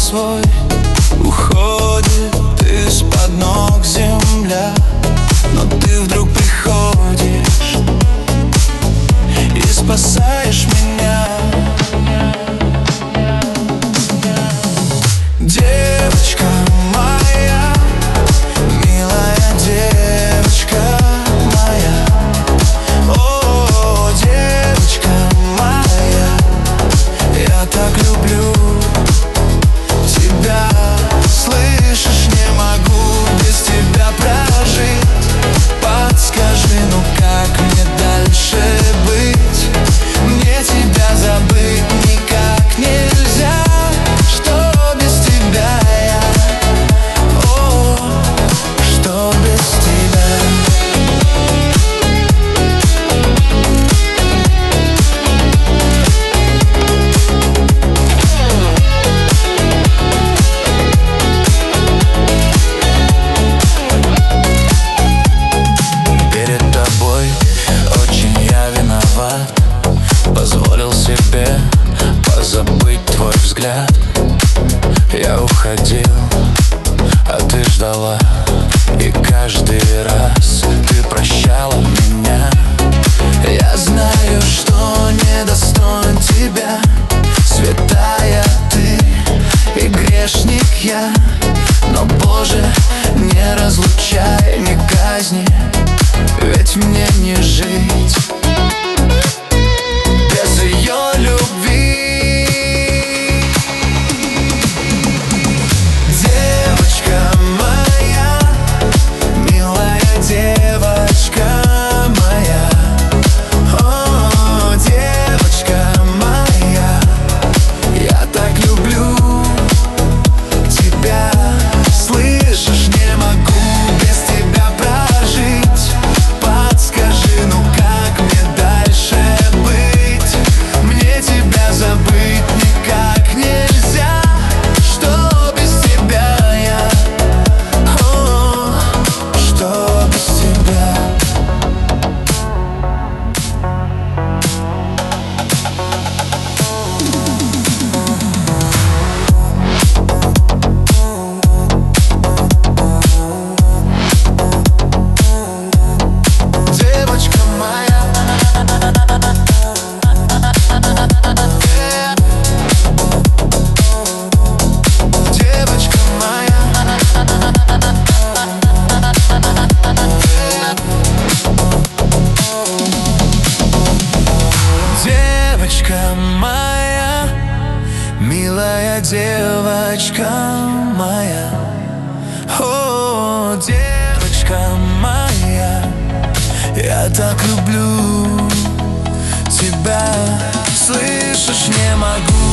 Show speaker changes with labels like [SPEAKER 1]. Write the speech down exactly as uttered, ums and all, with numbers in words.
[SPEAKER 1] свой. Уходит из-под ног земля, но ты вдруг приходишь и спасаешь меня. Девочка моя, милая девочка моя, о, девочка моя, я так люблю тебя. Слышишь, не могу без тебя прожить. Подскажи, ну как мне дальше быть? Мне тебя забыть никак нельзя. Что без тебя я? О, что без тебя? Перед тобой очень я виноват. Позволил себе позабыть твой взгляд. Я уходил, а ты ждала, и каждый раз ты прощала меня. Я знаю, что недостоин тебя, святая ты и грешник я. Но, Боже, не разлучай, не казни, ведь мне не жить без ее любви. Девочка моя, милая девочка моя, о, девочка моя, я так люблю тебя. Слышишь, не могу без тебя прожить. Подскажи, ну как мне дальше быть? Мне тебя забыть никак нельзя. Что без тебя я? О, что без тебя? Девочка моя, девочка моя, девочка моя, милая девочка моя, о, девочка моя, я так люблю тебя. Слышишь, не могу